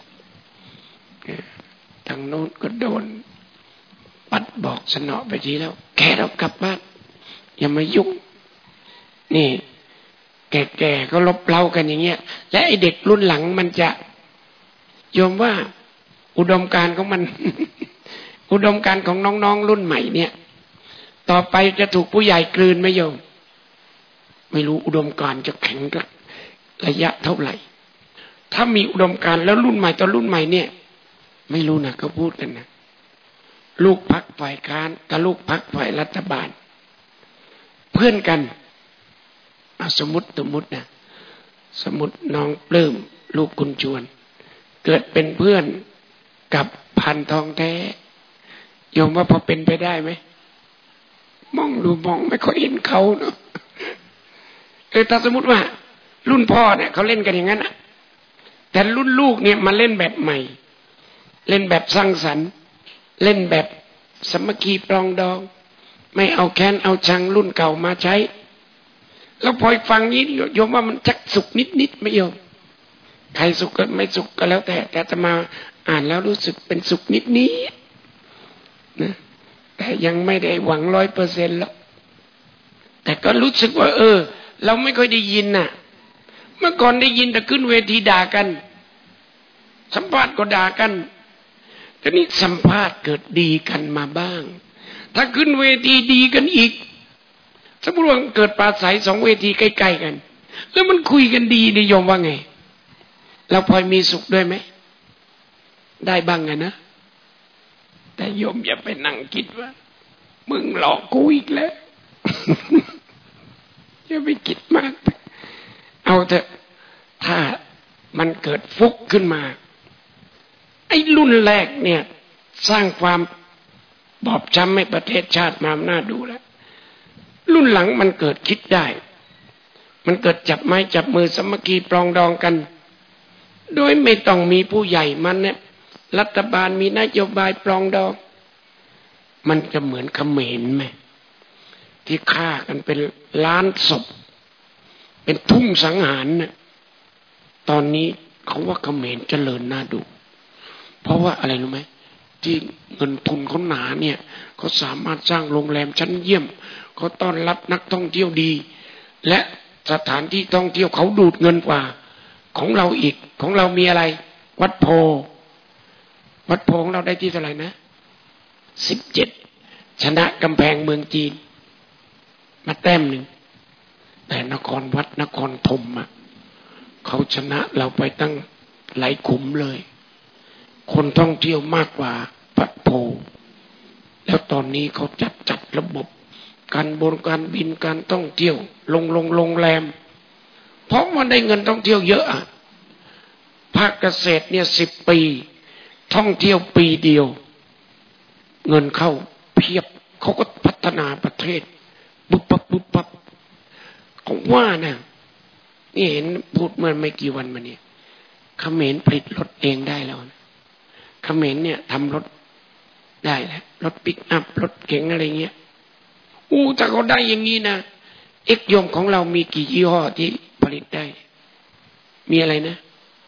ทางโน้นก็โดนปัดบอกสนอไปทีแล้วแกเรากลับบ้านอย่ามายุ่งนี่แก่ๆก็ลบเล้ากันอย่างเงี้ยและไอเด็กรุ่นหลังมันจะโยมว่าอุดมการณ์ของมัน อุดมการณ์ของน้องๆรุ่นใหม่เนี่ยต่อไปจะถูกผู้ใหญ่กลืนไหมโยมไม่รู้อุดมการณ์จะแข็งระยะเท่าไหร่ถ้ามีอุดมการณ์แล้วรุ่นใหม่ต่อรุ่นใหม่เนี่ยไม่รู้นะเขาพูดกันนะลูกพรรคฝ่ายค้านกับลูกพรรคฝ่ายรัฐบาลเพื่อนกันสมมติสมมตินะสมมติน้องปลื้มลูกคุณชวนเกิดเป็นเพื่อนกับพันทองแท้โยมว่าพอเป็นไปได้ไหมมองดูมองไม่ค่อยเห็นเขาเนาะเออถ้าสมมติว่ารุ่นพ่อเนี่ยเขาเล่นกันอย่างนั้นนะแต่รุ่นลูกเนี่ยมาเล่นแบบใหม่เล่นแบบสร้างสรรค์เล่นแบบสามัคคีปรองดองไม่เอาแค้นเอาชังรุ่นเก่ามาใช้แล้วพอฟังนี้โยมว่ามันจักสุกนิดๆไม่โยมใครสุขก็ไม่สุขก็แล้วแต่แต่จะมาอ่านแล้วรู้สึกเป็นสุขนิดนี้นะแต่ยังไม่ได้หวังร้อยเปอร์เซ็นต์แล้วแต่ก็รู้สึกว่าเออเราไม่ค่อยได้ยินน่ะเมื่อก่อนได้ยินแต่ขึ้นเวทีด่ากันสัมภาษณ์ก็ด่ากันแต่นี่สัมภาษณ์เกิดดีกันมาบ้างถ้าขึ้นเวทีดีกันอีกสมมติว่าเกิดปราศัยสองเวทีใกล้ๆกันแล้วมันคุยกันดีนิยมว่าไงเราพลอยมีสุขด้วยไหมได้บ้างไงนะแต่โยมอย่าไปนั่งคิดว่ามึงหลอกกูอีกแล้ว อย่าไปคิดมากเอาเถอะถ้ามันเกิดฟุกขึ้นมาไอ้รุ่นแรกเนี่ยสร้างความบอบช้ำให้ประเทศชาติมาน่าดูแล้วรุ่นหลังมันเกิดคิดได้มันเกิดจับไม้จับมือสามัคคีปรองดองกันโดยไม่ต้องมีผู้ใหญ่มันเนี่ยรัฐบาลมีนโยบายปรองดองมันจะเหมือนเขมรไหมที่ฆ่ากันเป็นล้านศพเป็นทุ่งสังหารน่ะตอนนี้เขาว่าเขมรเจริญน่าดูเพราะว่าอะไรรู้ไหมที่เงินทุนเขาหนาเนี่ยเขาสามารถสร้างโรงแรมชั้นเยี่ยมเขาต้อนรับนักท่องเที่ยวดีและสถานที่ท่องเที่ยวเขาดูดเงินกว่าของเราอีกของเรามีอะไรวัดโพวัดโพของเราได้ที่เท่าไหร่นะสิบเจ็ดชนะกำแพงเมืองจีนมาแต้มหนึ่งแต่นครวัดนครธมอ่ะเขาชนะเราไปตั้งหลายขุมเลยคนท่องเที่ยวมากกว่าวัดโพแล้วตอนนี้เขาจัดจัดระบบการบริการบินการท่องเที่ยวลงลงโรงแรมเพราะมันได้เงินท่องเที่ยวเยอะอ่ะภาคเกษตรเนี่ยสิบปีท่องเที่ยวปีเดียวเงินเข้าเพียบเขาก็พัฒนาประเทศปุ๊บปั๊บปุ๊บปั๊บผมว่านะนี่เห็นพูดเมื่อไม่กี่วันมาเนี่ยเขมรผลิตรถเองได้แล้วนะเขมรเนี่ยทำรถได้แล้วรถปิกอัพรถเก๋งอะไรเงี้ยอู้ถ้าเขาได้อย่างนี้นะเอ็กยมของเรามีกี่ยี่ห้อที่ผลิตได้มีอะไรนะ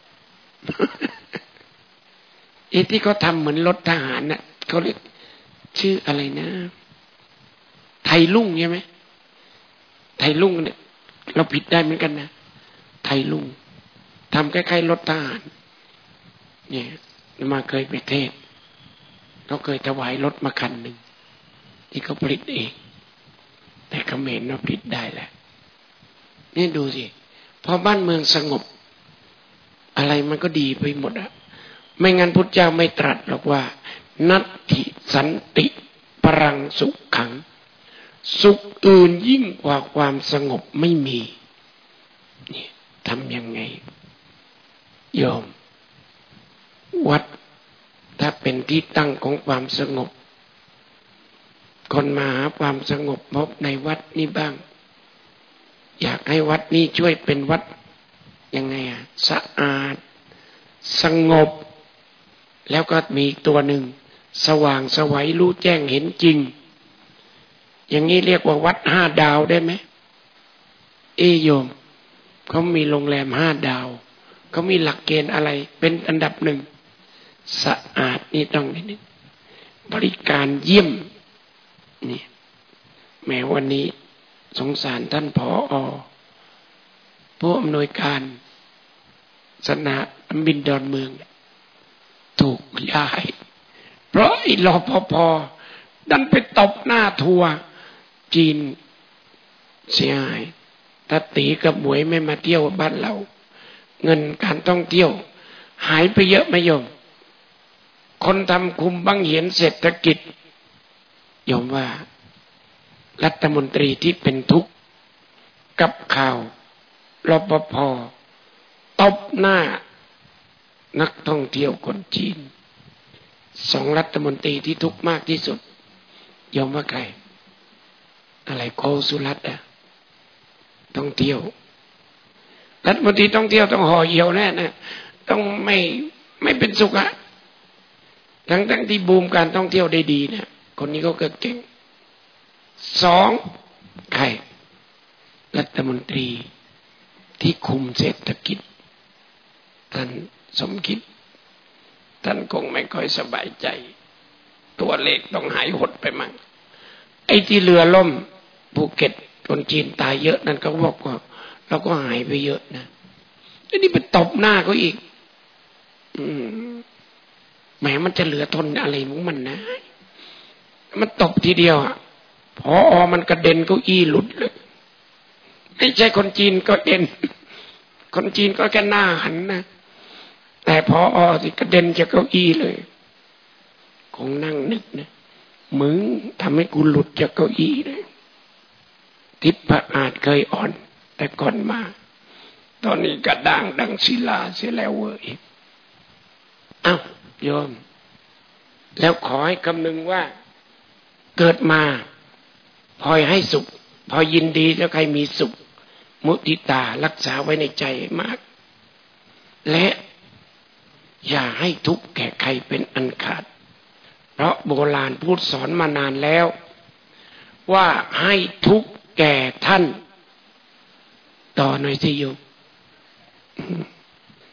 ไอ้ที่เขาทำเหมือนรถทหารน่ะเขาเรียกชื่ออะไรนะไทยลุ่งใช่ไหมไทยลุ่งเนี่ยเราผิดได้เหมือนกันนะไทยลุ่งทำคล้ายๆรถทหารเนี่ยมาเคยไปเทศเขาเคยถวายรถมาคันหนึ่งที่เขาผลิตเองแต่เขมรเราผลิตได้แหละนี่ดูสิพอบ้านเมืองสงบอะไรมันก็ดีไปหมดอะไม่งั้นพุทธเจ้าไม่ตรัสหรอกว่านัตถิสันติปรังสุขขังสุขอื่นยิ่งกว่าความสงบไม่มีนี่ทำยังไงโยมวัดถ้าเป็นที่ตั้งของความสงบคนมาหาความสงบพบในวัดนี้บ้างอยากให้วัดนี้ช่วยเป็นวัดยังไงอะสะอาดสงบแล้วก็มีตัวหนึ่งสว่างสวัยรู้แจ้งเห็นจริงอย่างนี้เรียกว่าวัดห้าดาวได้ไหมเอโยมเขามีโรงแรมห้าดาวเขามีหลักเกณฑ์อะไรเป็นอันดับหนึ่งสะอาดนี่ต้องนี่บริการเยี่ยมนี่แม้วันนี้สงสารท่านผอ.ผู้อำนวยการสนามบินดอนเมืองถูกย้ายเพราะไอ้รปภ.ดันไปตบหน้าทัวร์จีนเสียหายถ้าตีกับหมวยไม่มาเที่ยวบ้านเราเงินการท่องเที่ยวหายไปเยอะไหมโยมคนทำคุมบังเหียนเศรษฐกิจโยมว่ารัฐมนตรีที่เป็นทุกข์กับข่าวรปภ.ตบหน้านักท่องเที่ยวคนจีนสองรัฐมนตรีที่ทุกข์มากที่สุดโยมว่าใครอะไรโกสุรัตน์อะท่องเที่ยวรัฐมนตรีท่องเที่ยวต้องห่อเหี่ยวแน่นะต้องไม่ไม่เป็นสุขอะทั้งทั้งที่บูมการท่องเที่ยวได้ดีเนี่ยคนนี้ก็เกิดเก่งสองใครรัฐมนตรีที่คุมเศรษฐกิจท่านสมคิดท่านคงไม่ค่อยสบายใจตัวเลขต้องหายหดไปมั่งไอ้ที่เรือล่มภูเก็ตคนจีนตายเยอะนั่นก็บอกว่าเราก็หายไปเยอะนะแล้วนี่ไปตบหน้าเขาอีกอืมแหมมันจะเหลือทนอะไรของมันนะมันตบทีเดียวอ่ะพออมันกระเด็นเก้าอี้หลุดเลยไม่ใช่คนจีนก็เด่นคนจีนก็แค่หน้าหันนะแต่พออที่กระเด็นจากเก้าอี้เลยคงนั่งนึกนะมึงทำให้กูหลุดจากเก้าอี้เลยทิพย์อาจเคยอ่อนแต่ก่อนมาตอนนี้กระด้างดังศิลาเสียแล้วเว้ยเอ้าโยมแล้วขอให้คำนึงว่าเกิดมาพอให้สุขพอยินดีแล้วใครมีสุขมุทิตารักษาไว้ในใจมากและอย่าให้ทุกข์แก่ใครเป็นอันขาดเพราะโบราณพูดสอนมานานแล้วว่าให้ทุกข์แก่ท่านต่อหน่อยสิโยม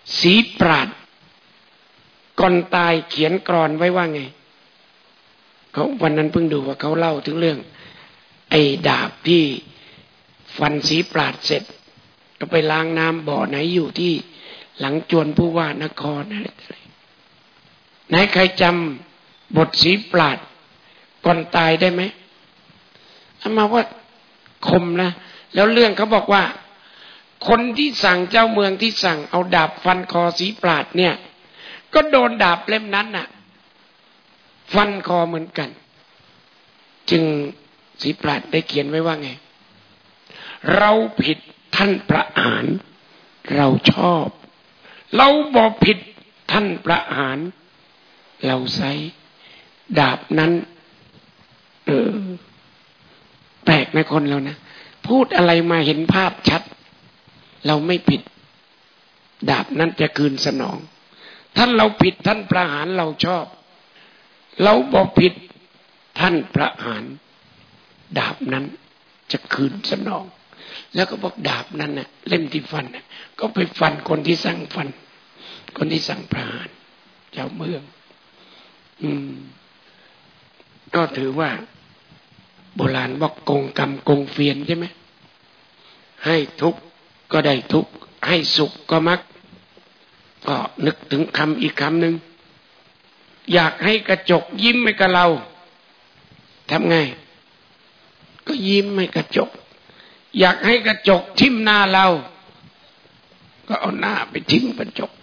ศรีปราดก่อนตายเขียนกลอนไว้ว่าไงเขาวันนั้นเพิ่งดูว่าเขาเล่าถึงเรื่องไอ้ดาบที่ฟันศรีปราดเสร็จก็ไปล้างน้ำบ่อไหนอยู่ที่หลังจวนผู้ว่านครอะไรไหนใครจำบทศรีปราดก่อนตายได้ไหมอามาว่าคมนะแล้วเรื่องเขาบอกว่าคนที่สั่งเจ้าเมืองที่สั่งเอาดาบฟันคอศรีปราดเนี่ยก็โดนดาบเล่มนั้นน่ะฟันคอเหมือนกันจึงศรีปราดได้เขียนไว้ว่าไงเราผิดท่านประหารเราชอบเราบ่ผิดท่านประหารเราใช้ดาบนั้นเออแปลกนะคนเรานะพูดอะไรมาเห็นภาพชัดเราไม่ผิดดาบนั้นจะคืนสนองท่านเราผิดท่านประหารเราชอบเราบ่ผิดท่านประหารดาบนั้นจะคืนสนองแล้วก็บอกดาบนั้นน่ะเล่มที่ฟันน่ะก็ไปฟันคนที่สั่งฟันคนที่สั่งประหารเจ้าเมืองอืมก็ถือว่าโบราณบอกกงกรรมกงเฟียนใช่ไหมให้ทุกข์ก็ได้ทุกข์ให้สุขก็มักก็นึกถึงคำอีกคำหนึ่งอยากให้กระจกยิ้มให้กับเราทำไงก็ยิ้มให้กระจกอยากให้กระจกทิ่มหน้าเราก็เอาหน้าไปทิ่มกระจก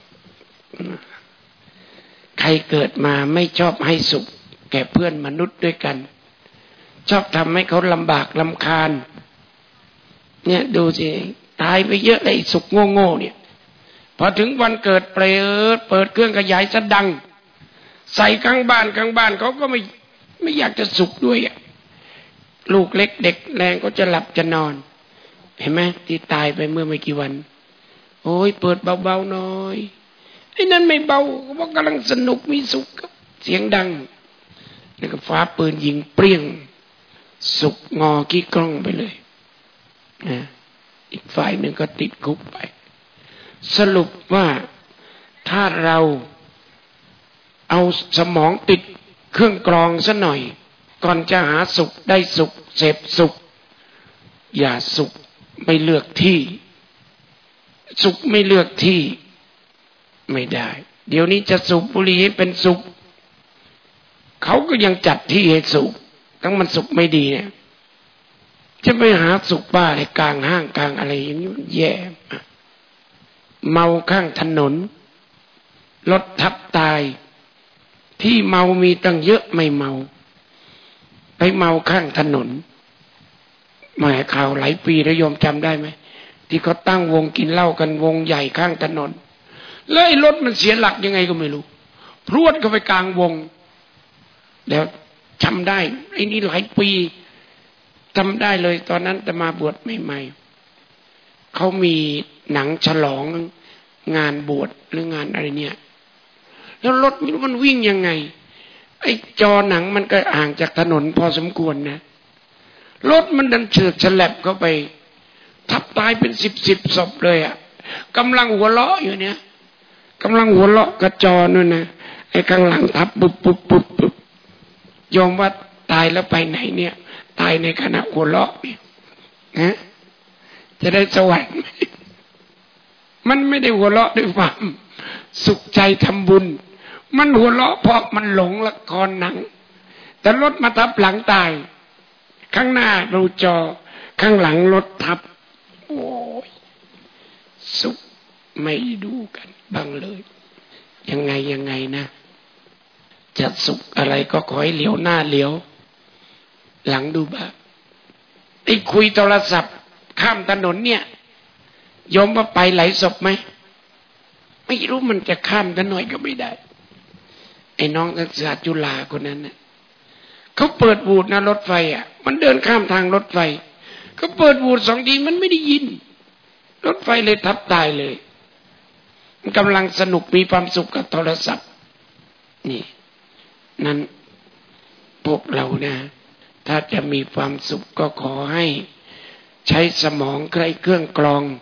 ใครเกิดมาไม่ชอบให้สุขแก่เพื่อนมนุษย์ด้วยกันชอบทำให้เขาลำบากลำคาญเนี่ยดูสิตายไปเยอะเลยสุขโง่ๆเนี่ยพอถึงวันเกิดเปิดเปิดเครื่องขยายซะดังใส่ข้างบ้านข้างบ้านเขาก็ไม่ไม่อยากจะสุขด้วยอ่ะลูกเล็กเด็กแรงก็จะหลับจะนอนเห็นไหมที่ตายไปเมื่อไม่กี่วันโอ้ยเปิดเบาๆหน่อยไอ้นั่นไม่เบาเพราะกำลังสนุกมีสุขเสียงดังแล้วก็ฟ้าปืนยิงเปรี้ยงสุกงอกี้กล้องไปเลยนะอีกฝ่ายหนึ่งก็ติดคุกไปสรุปว่าถ้าเราเอาสมองติดเครื่องกรองซะหน่อยก่อนจะหาสุขได้สุขเสพสุขอย่าสุขไม่เลือกที่สุขไม่เลือกที่ไม่ได้เดี๋ยวนี้จะสูบบุหรี่ให้เป็นสุขเขาก็ยังจัดที่ให้สุขทั้งมันสุขไม่ดีเนี่ยจะไปหาสุขบ้าอะไรกลางห้างกลางอะไรอย่างนี้มันแย่เมาข้างถนนรถทับตายที่เมามีตั้งเยอะไม่เมาไปเมาข้างถนนหมายข่าวหลายปีแล้วโยมจำได้ไหมที่เขาตั้งวงกินเหล้ากันวงใหญ่ข้างถนนแล้วไอ้รถมันเสียหลักยังไงก็ไม่รู้พรวดเข้าไปกลางวงแล้วจำได้ไอ้นี่หลายปีจำได้เลยตอนนั้นจะมาบวชใหม่ๆเขามีหนังฉลองงานบวชหรืองานอะไรเนี่ยแล้วรถมันวิ่งยังไงไอ้จอหนังมันก็ห่างจากถนนพอสมควรนะรถมันดันเฉิดฉลับเข้าไปทับตายเป็นสิบสิบศพเลยอ่ะกำลังหัวเราะอยู่เนี่ยกำลังหัวเราะกระจอนู่นนะไอ้ข้างหลังทับปุ๊บปุ๊บปุ๊บปุ๊บยอมว่าตายแล้วไปไหนเนี่ยตายในขณะหัวเราะเนี่ยนะจะได้สวรรค์ไหมมันไม่ได้หัวเราะด้วยความสุขใจทำบุญมันหัวเราะเพราะมันหลงละครหนังแต่รถมาทับหลังตายข้างหน้าดูจอข้างหลังรถทับโอ้ยสุขไม่ดูกันบ้างเลยยังไงยังไงนะจะสุขอะไรก็ขอให้เหลียวหน้าเหลียวหลังดูบ้างไอ้คุยโทรศัพท์ข้ามถนนเนี่ยยอมว่าไปไหลศพไหมไม่รู้มันจะข้ามกันหน่อยก็ไม่ได้ไอ้น้องนักศึกษาจุฬาคนนั้นน่ะเขาเปิดวูดนะรถไฟอ่ะมันเดินข้ามทางรถไฟเขาเปิดวูดสองทีมันไม่ได้ยินรถไฟเลยทับตายเลยมันกำลังสนุกมีความสุขกับโทรศัพท์นี่นั้นพวกเรานะถ้าจะมีความสุขก็ขอให้ใช้สมองใช้เครื่องกรอง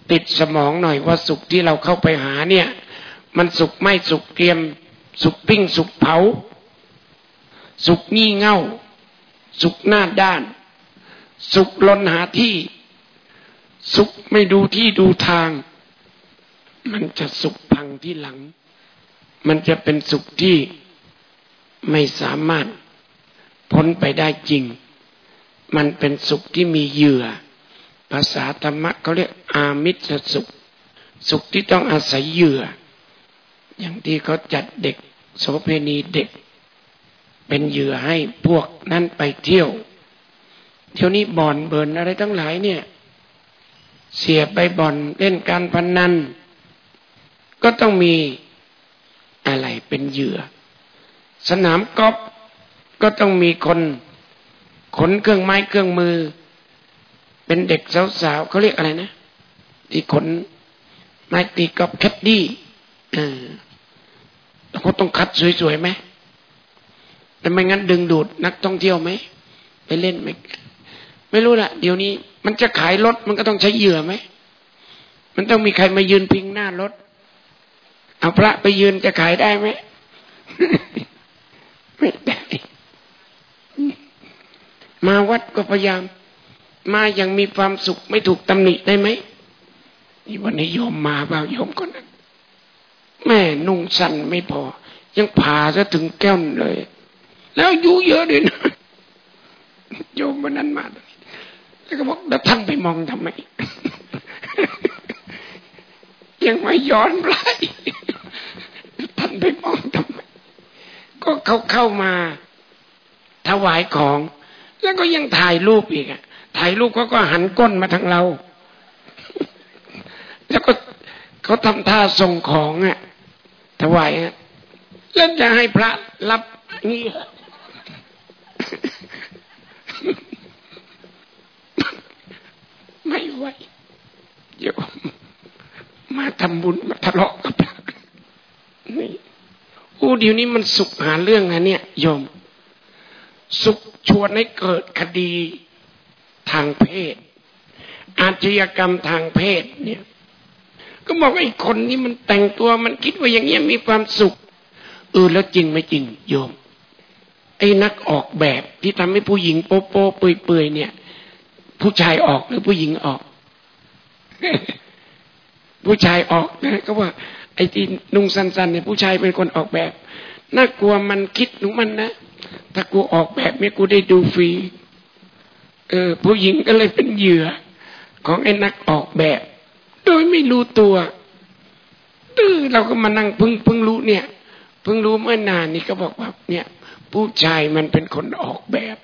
ติดสมองหน่อยว่าสุขที่เราเข้าไปหาเนี่ยมันสุขไม่สุขเตรียมสุขปิ้งสุขเผาสุขงี่เง่าสุขหน้าด้านสุขลนหาที่สุขไม่ดูที่ดูทางมันจะสุขพังที่หลังมันจะเป็นสุขที่ไม่สามารถพ้นไปได้จริงมันเป็นสุขที่มีเหยื่อภาษาธรรมะเขาเรียกอามิสสุขสุขที่ต้องอาศัยเหยื่ออย่างที่เขาจัดเด็กโสเภณีเด็กเป็นเหยื่อให้พวกนั้นไปเที่ยวเที่ยวนี้บ่อนเบิร์นอะไรทั้งหลายเนี่ยเสียไปบ่อนเล่นการพนันก็ต้องมีอะไรเป็นเหยื่อสนามกอล์ฟก็ต้องมีคนขนเครื่องไม้เครื่องมือเป็นเด็กสาวๆเขาเรียกอะไรนะที่ขนไม้ตีกอล์ฟแคดดี้เออเขาต้องคัดสวยๆไหมแต่ไม่งั้นดึงดูดนักท่องเที่ยวไหมไปเล่นไหมไม่รู้ละเดี๋ยวนี้มันจะขายรถมันก็ต้องใช้เหยื่อไหมมันต้องมีใครมายืนพิงหน้ารถเอาพระไปยืนจะขายได้ไหม ไม่ได้มาวัดก็พยายามมาอย่างมีความสุขไม่ถูกตำหนิได้ไหมนี่วันนี้โยมมาเปล่าโยมคนนั้นแม่นุ่งสั้นไม่พอยังผ่าซะถึงแก้วเลยแล้วอายุเยอะด้วยนะโยมวันนั้นมาแล้วก็บอกแล้วท่านไปมองทำไม ยังไม่ย้อนไปท่านไปมองทำไมก็เขาเข้ามาถวายของแล้วก็ยังถ่ายรูปอีกอ่ะถ่ายรูปเขาก็หันก้นมาทางเราแล้วก็เขาทำท่าส่งของอ่ะถวายอ่ะแล้วจะให้พระรับนี่ไม่ไหวเดี๋ยวมาทำบุญมาทะเลาะกับนี่โอ้เดี๋ยวนี้มันสุขหาเรื่องนะเนี่ยโยมสุขชวนให้เกิดคดีทางเพศอาชญากรรมทางเพศเนี่ยก็บอกไอ้คนนี้มันแต่งตัวมันคิดว่าอย่างเงี้ยมีความสุขเออแล้วจริงไม่จริงโยมไอ้นักออกแบบที่ทำให้ผู้หญิงโป๊ะโป๊ะเปื่อยๆเนี่ยผู้ชายออกหรือผู้หญิงออก ผู้ชายออกนะก็ว่าไอ้ที่นุ่งสั้นๆเนี่ยผู้ชายเป็นคนออกแบบน่ากลัวมันคิดของมันนะถ้ากูออกแบบเนี่ยกูได้ดูฟรีเออผู้หญิงก็เลยเป็นเหยื่อของไอ้นักออกแบบโดยไม่รู้ตัวตื้อเราก็มานั่งพึ่งพึ่งรู้เนี่ยเพิ่งรู้เมื่อนานนี้ก็บอกว่าเนี่ยผู้ชายมันเป็นคนออกแบบ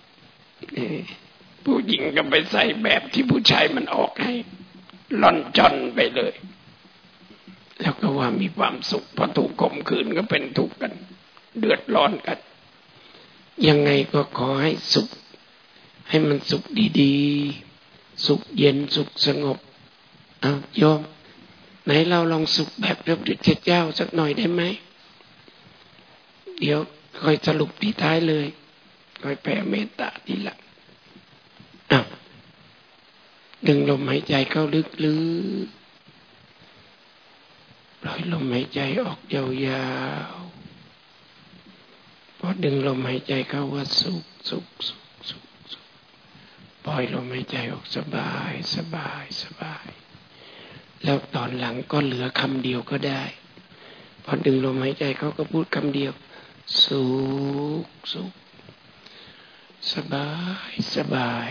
ผู้หญิงก็ไปใส่แบบที่ผู้ชายมันออกให้ล่อนจอนไปเลยแล้วก็ว่ามีความสุขพอถูกข่มขืนก็เป็นทุกข์กันเดือดร้อนกันยังไงก็ขอให้สุขให้มันสุขดีๆสุขเย็นสุขสงบเอาโยมไหนเราลองสุขแบบพระพุทธเจ้าสักหน่อยได้ไหมเดี๋ยวค่อยสรุปที่ท้ายเลยค่อยแผ่เมตตาทีหลังอ้าวดึงลมหายใจเข้าลึกๆปล่อยลมหายใจออกยาวๆพอดึงลมหายใจเข้าว่าสุขสุขสุขสุขสุขปล่อยลมหายใจออกสบายสบายสบายแล้วตอนหลังก็เหลือคำเดียวก็ได้พอดึงลมหายใจเขาก็พูดคำเดียวสุขสุขสบายสบาย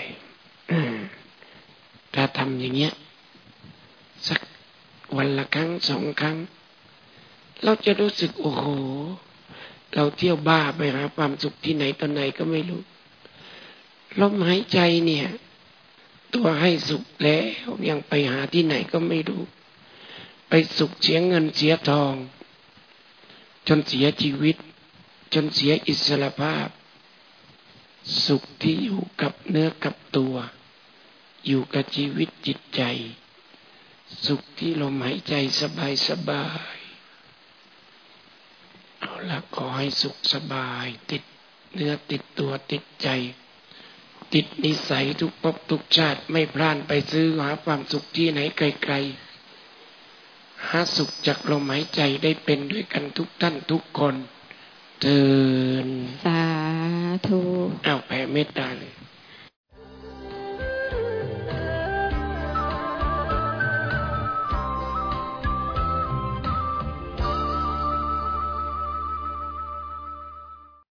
ถ้าทำอย่างเงี้ยสักวันละครั้งสองครั้งเราจะรู้สึกโอ้โหเราเที่ยวบ้าไปหาความสุขที่ไหนตอนไหนก็ไม่รู้ลมหายใจเนี่ยตัวให้สุขแล้วยังไปหาที่ไหนก็ไม่รู้ไปสุขเสียเงินเสียทองจนเสียชีวิตจนเสียอิสรภาพสุขที่อยู่กับเนื้อกับตัวอยู่กับชีวิตจิตใจสุขที่ลมหายใจสบายสบายเอาละขอให้สุขสบายติดเนื้อติดตัวติดใจติดนิสัยทุกภพทุกชาติไม่พลานไปซื้อหาความสุขที่ไหนไกลๆหาสุขจากลมหายใจได้เป็นด้วยกันทุกท่านทุกคนเถิดสาธุอ้าวแผ่เมตตาเลย